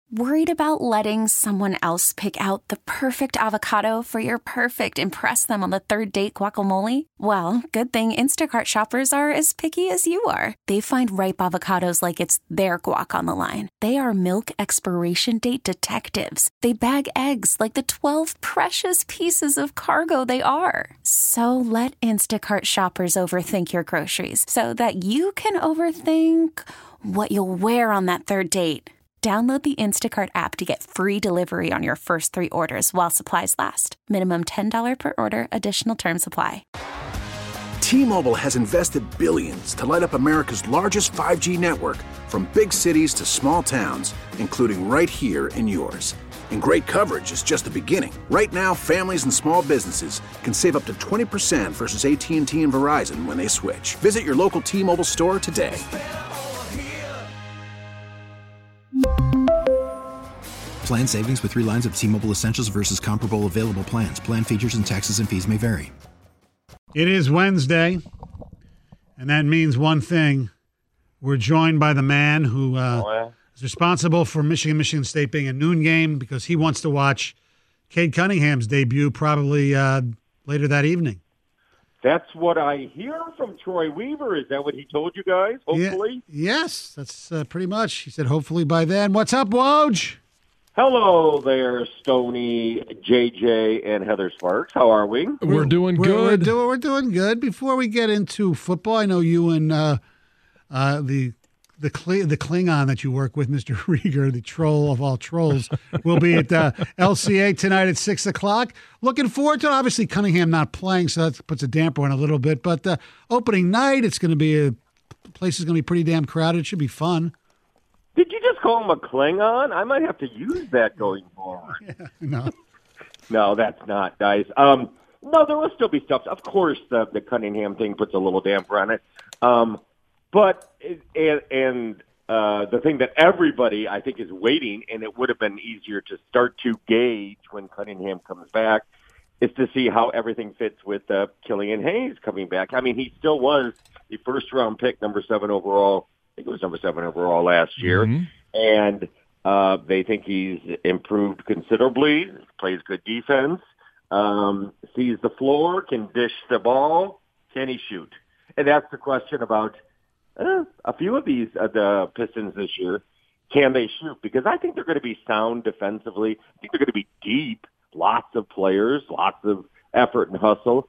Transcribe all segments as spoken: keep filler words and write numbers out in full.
Worried about letting someone else pick out the perfect avocado for your perfect impress them on the third date guacamole? Well, good thing Instacart shoppers are as picky as you are. They find ripe avocados like it's their guac on the line. They are milk expiration date detectives. They bag eggs like the twelve precious pieces of cargo they are. So let Instacart shoppers overthink your groceries so that you can overthink what you'll wear on that third date. Download the Instacart app to get free delivery on your first three orders while supplies last. Minimum ten dollars per order. Additional terms apply. T-Mobile has invested billions to light up America's largest five G network, from big cities to small towns, including right here in yours. And great coverage is just the beginning. Right now, families and small businesses can save up to twenty percent versus A T and T and Verizon when they switch. Visit your local T-Mobile store today. Plan savings with three lines of T-Mobile Essentials versus comparable available plans. Plan features and taxes and fees may vary. It is Wednesday, and that means one thing. We're joined by the man who uh, oh, yeah. is responsible for Michigan, Michigan State being a noon game because he wants to watch Cade Cunningham's debut probably uh, later that evening. That's what I hear from Troy Weaver. Is that what he told you guys, hopefully? Yeah, yes, that's uh, pretty much. He said hopefully by then. What's up, Woj? Hello there, Stoney, J J, and Heather Sparks. How are we? We're doing we're, good. We're, doing, we're doing good. Before we get into football, I know you and uh, uh, the the Kling, the Klingon that you work with, Mister Rieger, the troll of all trolls, will be at uh, L C A tonight at six o'clock. Looking forward to it. Obviously, Cunningham not playing, so that puts a damper on a little bit. But uh, opening night, it's going to be a place is going to be pretty damn crowded. It should be fun. Did you just call him a Klingon? I might have to use that going forward. Yeah, no. No, that's not nice. Um, no, there will still be stuff. Of course, the, the Cunningham thing puts a little damper on it. Um, but, and, and uh, the thing that everybody, I think, is waiting, and it would have been easier to start to gauge when Cunningham comes back, is to see how everything fits with uh, Killian Hayes coming back. I mean, he still was the first-round pick, number seven overall. I think it was number seven overall last year. Mm-hmm. And uh, they think he's improved considerably, plays good defense, um, sees the floor, can dish the ball. Can he shoot? And that's the question about uh, a few of these, uh, the Pistons this year. Can they shoot? Because I think they're going to be sound defensively. I think they're going to be deep, lots of players, lots of effort and hustle.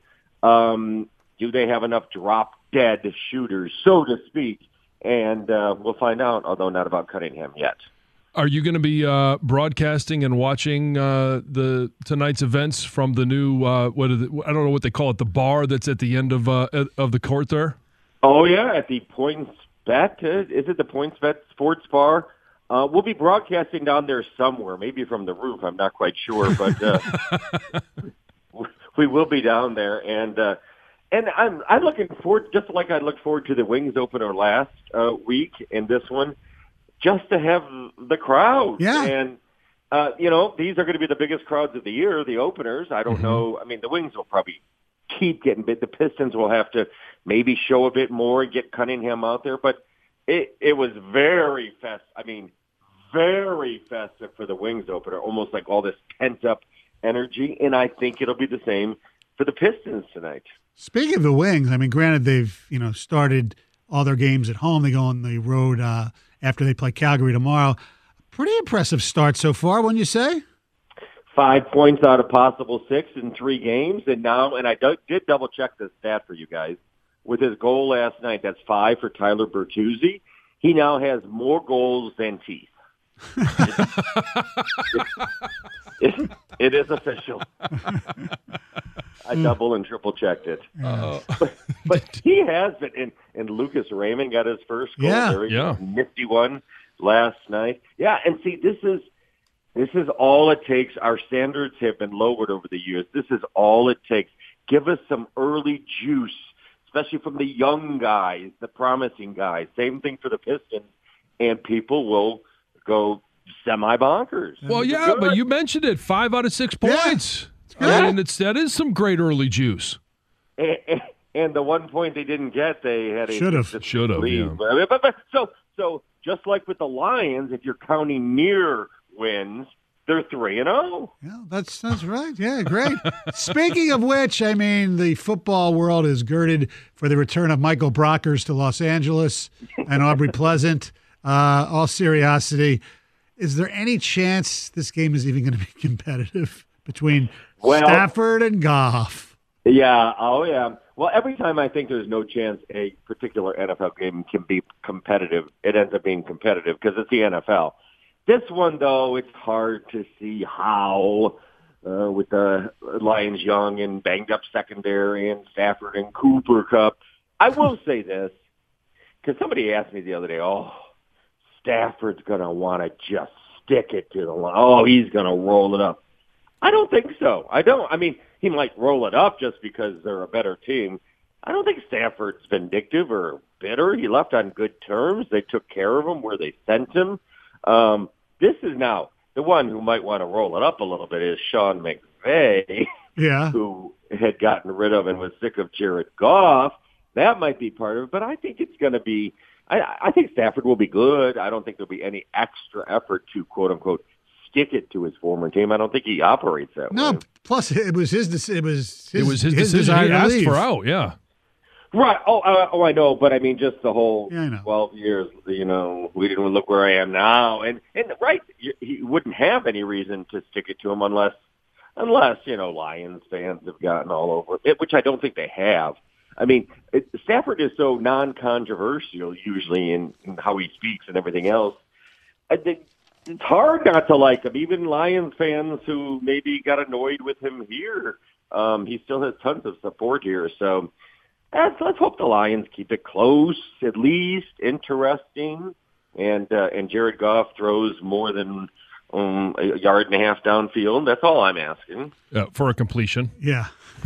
Um, do they have enough drop-dead shooters, so to speak? And uh, we'll find out, although not about Cunningham yet. Are you going to be uh, broadcasting and watching uh, the tonight's events from the new, uh, what is it, I don't know what they call it, the bar that's at the end of uh, of the court there? Oh, yeah, at the Points Bet. Uh, is it the Points Bet Sports Bar? Uh, we'll be broadcasting down there somewhere, maybe from the roof. I'm not quite sure, but uh, we will be down there. And uh, And I'm I'm looking forward, just like I looked forward to the Wings opener last uh, week and this one, just to have the crowd. Yeah. And, uh, you know, these are going to be the biggest crowds of the year, the openers. I don't mm-hmm. know. I mean, the Wings will probably keep getting bit. The Pistons will have to maybe show a bit more and get Cunningham out there. But it, it was very fest. I mean, very festive for the Wings opener, almost like all this pent-up energy. And I think it'll be the same for the Pistons tonight. Speaking of the Wings, I mean, granted, they've, you know, started all their games at home. They go on the road uh, after they play Calgary tomorrow. Pretty impressive start so far, wouldn't you say? Five points out of possible six in three games. And now, and I do, did double-check this stat for you guys. With his goal last night, that's five for Tyler Bertuzzi. He now has more goals than teeth. it, it, it is official. I double and triple checked it. Uh, but, but he has been, and, and Lucas Raymond got his first goal. Yeah, Very yeah. nifty one last night. Yeah, and see, this is this is all it takes. Our standards have been lowered over the years. This is all it takes. Give us some early juice, especially from the young guys, the promising guys. Same thing for the Pistons, and people will go semi-bonkers. Well, yeah, but you mentioned it. Five out of six points. Yeah. I mean, it's, that is some great early juice. And, and, and the one point they didn't get, they had a should have, should have. Yeah. But, but, but, so, so just like with the Lions, if you're counting near wins, they're three and zero. Yeah, that's that's right. Yeah, great. Speaking of which, I mean, the football world is girded for the return of Michael Brockers to Los Angeles and Aubrey Pleasant. Uh, all seriosity, is there any chance this game is even going to be competitive between well, Stafford and Goff? Yeah. Oh, yeah. Well, every time I think there's no chance a particular N F L game can be competitive, it ends up being competitive because it's the N F L. This one, though, it's hard to see how uh, with the Lions young and banged-up secondary and Stafford and Cooper Kupp. I will say this, because somebody asked me the other day, oh, Stafford's going to want to just stick it to the line. Oh, he's going to roll it up. I don't think so. I don't. I mean, he might roll it up just because they're a better team. I don't think Stafford's vindictive or bitter. He left on good terms. They took care of him where they sent him. Um, this is now the one who might want to roll it up a little bit is Sean McVay, yeah, who had gotten rid of and was sick of Jared Goff. That might be part of it, but I think it's going to be. I, I think Stafford will be good. I don't think there'll be any extra effort to quote unquote stick it to his former team. I don't think he operates that no, way. No, plus it was his. It was his, it was his, his decision. He to asked leave. for out. Yeah. Right. Oh, uh, oh, I know. But I mean, just the whole yeah, I know. twelve years. You know, we didn't look where I am now, and and right, he wouldn't have any reason to stick it to him unless, unless you know, Lions fans have gotten all over it, which I don't think they have. I mean, it, Stafford is so non-controversial usually in, in how he speaks and everything else. I think it's hard not to like him. Even Lions fans who maybe got annoyed with him here, um, he still has tons of support here. So. Let's, let's hope the Lions keep it close, at least interesting, and uh, and Jared Goff throws more than um, a yard and a half downfield. That's all I'm asking. Uh, for a completion. Yeah.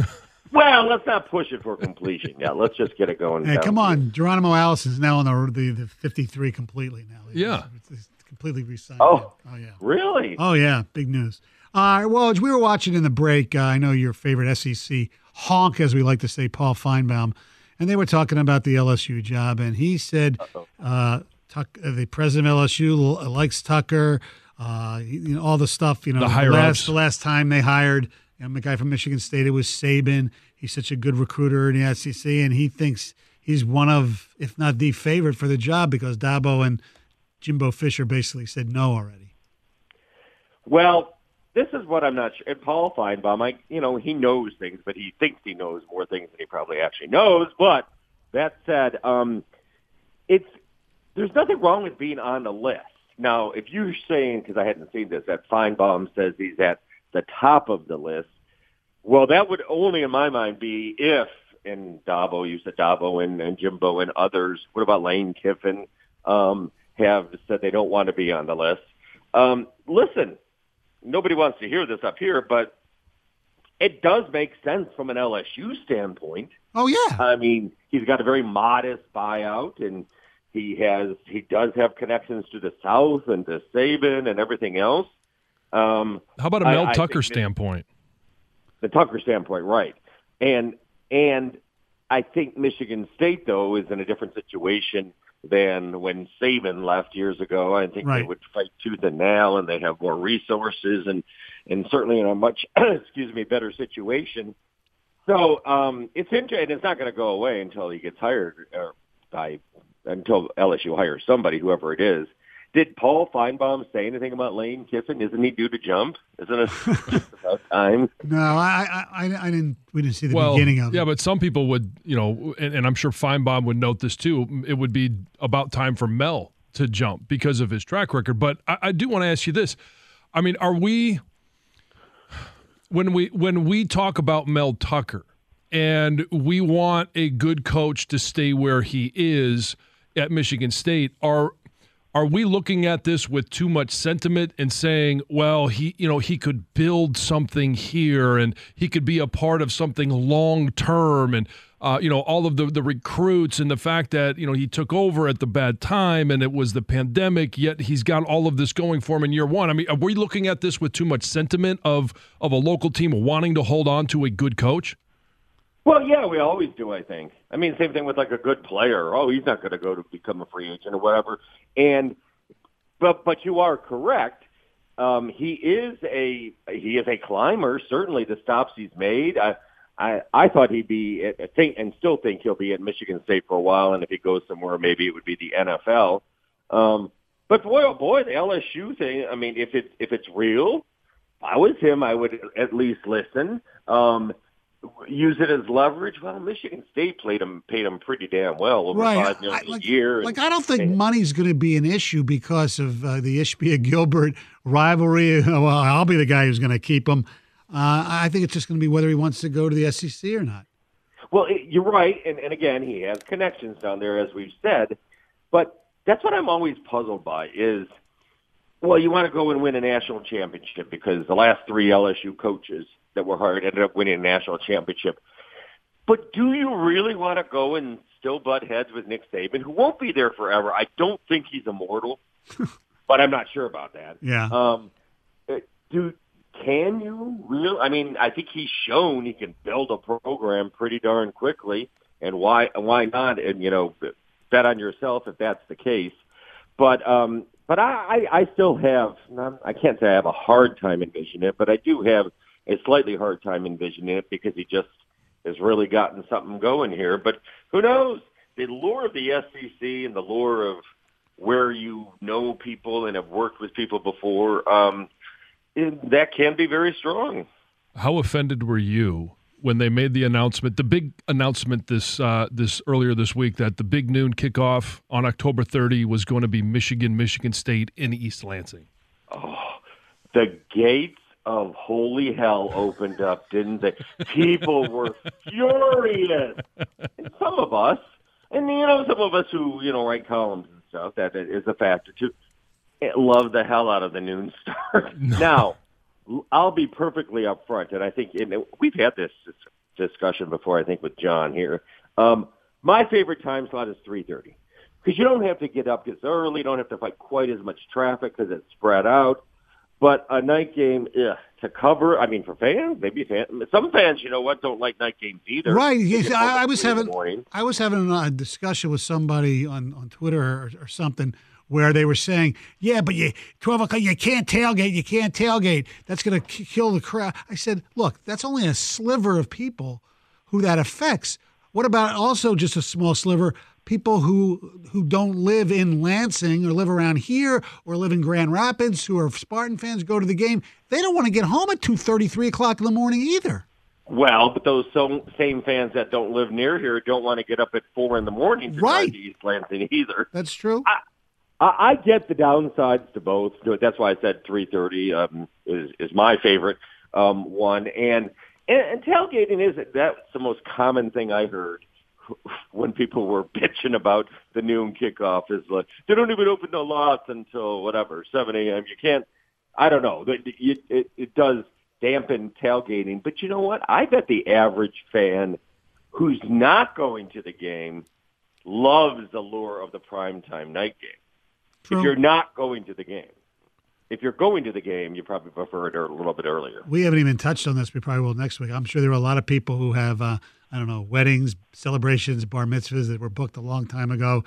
Well, let's not push it for completion. Yeah, let's just get it going. Hey, come on, Geronimo Allison's now on the the, the fifty-three completely now. He's, yeah, it's completely re-signed. Oh, oh yeah. Really? Oh yeah, big news. All right, well, as we were watching in the break, uh, I know your favorite S E C honk, as we like to say, Paul Feinbaum, and they were talking about the L S U job, and he said uh, Tuck, uh, the president of L S U likes Tucker, uh, you know, all the stuff, you know, the, the, last, the last time they hired you know, the guy from Michigan State, it was Saban. He's such a good recruiter in the S E C, and he thinks he's one of, if not the favorite for the job because Dabo and Jimbo Fisher basically said no already. Well, this is what I'm not sure. And Paul Feinbaum, I, you know, he knows things, but he thinks he knows more things than he probably actually knows. But that said, um, it's there's nothing wrong with being on the list. Now, if you're saying, because I hadn't seen this, that Feinbaum says he's at the top of the list, well, that would only, in my mind, be if, and Dabo, you said Dabo and, and Jimbo and others, what about Lane Kiffin, um, have said they don't want to be on the list. Um, listen, nobody wants to hear this up here, but it does make sense from an L S U standpoint. Oh, yeah. I mean, he's got a very modest buyout, and he has he does have connections to the South and to Saban and everything else. Um, How about a Mel I, Tucker I standpoint? The Tucker standpoint, right. And and I think Michigan State, though, is in a different situation than when Saban left years ago. I think right. they would fight tooth and nail, and they have more resources, and, and certainly in a much, excuse me, better situation. So um, it's interesting. It's not going to go away until he gets hired, or by until L S U hires somebody, whoever it is. Did Paul Feinbaum say anything about Lane Kiffin? Isn't he due to jump? Isn't it just about time? No, I, I, I didn't. We didn't see the well, beginning of it. Yeah, but some people would, you know, and, and I'm sure Feinbaum would note this too. It would be about time for Mel to jump because of his track record. But I, I do want to ask you this: I mean, are we when we when we talk about Mel Tucker and we want a good coach to stay where he is at Michigan State? Are Are we looking at this with too much sentiment and saying, well, he, you know, he could build something here and he could be a part of something long term, and uh, you know, all of the the recruits and the fact that, you know, he took over at the bad time and it was the pandemic, yet he's got all of this going for him in year one. I mean, are we looking at this with too much sentiment of of a local team wanting to hold on to a good coach? Well, yeah, we always do, I think. I mean, same thing with like a good player. Oh, he's not going to go to become a free agent or whatever. And but but you are correct. Um, he is a he is a climber. Certainly, the stops he's made. I I, I thought he'd be at, I think and still think he'll be at Michigan State for a while. And if he goes somewhere, maybe it would be the N F L. Um, but boy, oh boy, the L S U thing. I mean, if it's if it's real, if I was him, I would at least listen. Um, use it as leverage. Well, Michigan State played him, paid him pretty damn well over right. five million I, like, a year. Like and, I don't think and, money's going to be an issue because of uh, the Ishbia-Gilbert rivalry. Well, I'll be the guy who's going to keep him. Uh, I think it's just going to be whether he wants to go to the S E C or not. Well, it, you're right, and, and again, he has connections down there, as we've said. But that's what I'm always puzzled by is, well, you want to go and win a national championship because the last three L S U coaches that were hired ended up winning a national championship. But do you really want to go and still butt heads with Nick Saban, who won't be there forever? I don't think he's immortal, but I'm not sure about that. Yeah. Um, do can you really? I mean, I think he's shown he can build a program pretty darn quickly, and why why not? And you know, bet on yourself if that's the case. But um, but I, I still have I can't say I have a hard time envisioning it, but I do have a slightly hard time envisioning it because he just has really gotten something going here. But who knows? The lure of the S E C and the lure of where you know people and have worked with people before, um, it, that can be very strong. How offended were you when they made the announcement, the big announcement this uh, this earlier this week, that the big noon kickoff on October thirtieth was going to be Michigan, Michigan State in East Lansing? Oh, the gates of holy hell opened up, didn't they? People were furious. And some of us, and you know, some of us who, you know, write columns and stuff, that is a factor too, love the hell out of the noon start. No. Now, I'll be perfectly upfront, and I think and we've had this discussion before, I think, with John here. Um, my favorite time slot is three thirty because you don't have to get up as early, you don't have to fight quite as much traffic because it's spread out. But a night game ugh, to cover, I mean, for fans, maybe fans, some fans, you know what, don't like night games either. Right. Yes, I, I was having I was having a discussion with somebody on, on Twitter or, or something where they were saying, yeah, but you twelve o'clock, you can't tailgate, you can't tailgate. That's going to kill the crowd. I said, look, that's only a sliver of people who that affects. What about also just a small sliver? People who who don't live in Lansing or live around here or live in Grand Rapids who are Spartan fans, go to the game. They don't want to get home at two thirty, three o'clock in the morning either. Well, but those same fans that don't live near here don't want to get up at four in the morning to right. drive to East Lansing either. That's true. I, I, I get the downsides to both. That's why I said three thirty um, is, is my favorite um, one. And, and, and tailgating is that's the most common thing I heard when people were bitching about the noon kickoff is like, they don't even open the lots until whatever, seven a.m. You can't, I don't know. It, it, it does dampen tailgating. But you know what? I bet the average fan who's not going to the game loves the lure of the primetime night game. True. If you're not going to the game. If you're going to the game, you probably prefer it a little bit earlier. We haven't even touched on this. We probably will next week. I'm sure there are a lot of people who have, uh, I don't know, weddings, celebrations, bar mitzvahs that were booked a long time ago,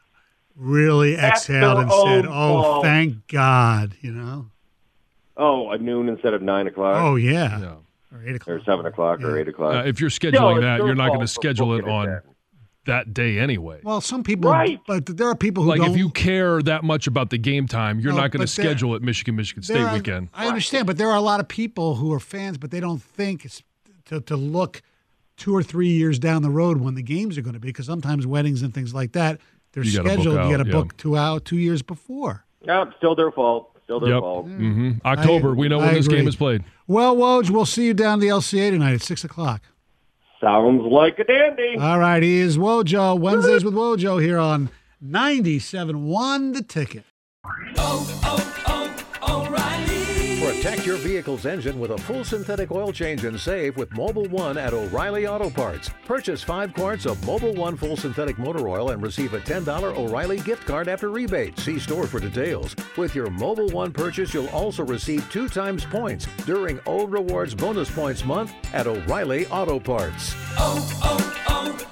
really That's exhaled and said, oh, fault. Thank God, you know? Oh, at noon instead of nine o'clock? Oh, yeah. yeah. Or eight o'clock. Or seven o'clock yeah. or eight o'clock. Uh, if you're scheduling no, that, you're not going to schedule it on it that day anyway. Well, some people, right. but there are people who like don't. If you care that much about the game time, you're no, not going to schedule it Michigan, Michigan State are, weekend. I understand, but there are a lot of people who are fans, but they don't think it's to, to look two or three years down the road when the games are going to be, because sometimes weddings and things like that, they're you scheduled. Out, you got to yeah. book two out two years before. Yeah, still their fault. Still their yep. fault. Mm-hmm. October, I, we know when I this agree. game is played. Well, Woj, we'll see you down at the L C A tonight at six o'clock. Sounds like a dandy. All right, he is Wojo. Wednesdays with Wojo here on ninety-seven point one The Ticket. Oh, oh, oh, O'Reilly. Protect your vehicle's engine with a full synthetic oil change and save with Mobil one at O'Reilly Auto Parts. Purchase five quarts of Mobil one full synthetic motor oil and receive a ten dollars O'Reilly gift card after rebate. See store for details. With your Mobil one purchase, you'll also receive two times points during O Rewards Bonus Points Month at O'Reilly Auto Parts. Oh,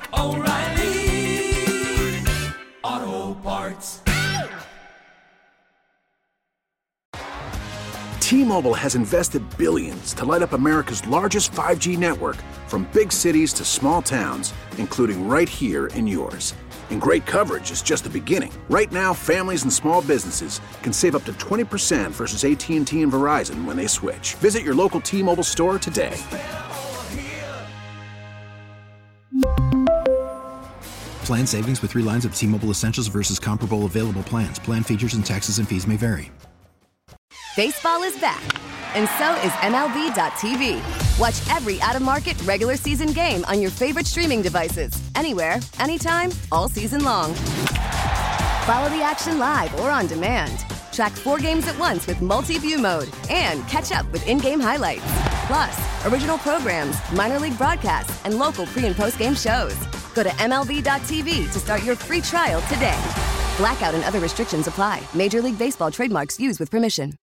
oh, oh, O'Reilly Auto Parts. T-Mobile has invested billions to light up America's largest five G network, from big cities to small towns, including right here in yours. And great coverage is just the beginning. Right now, families and small businesses can save up to twenty percent versus A T and T and Verizon when they switch. Visit your local T-Mobile store today. Plan savings with three lines of T-Mobile Essentials versus comparable available plans. Plan features and taxes and fees may vary. Baseball is back, and so is M L B dot T V. Watch every out-of-market regular season game on your favorite streaming devices, anywhere, anytime, all season long. Follow the action live or on demand. Track four games at once with multi-view mode and catch up with in-game highlights. Plus, original programs, minor league broadcasts, and local pre- and post-game shows. Go to M L B dot T V to start your free trial today. Blackout and other restrictions apply. Major League Baseball trademarks used with permission.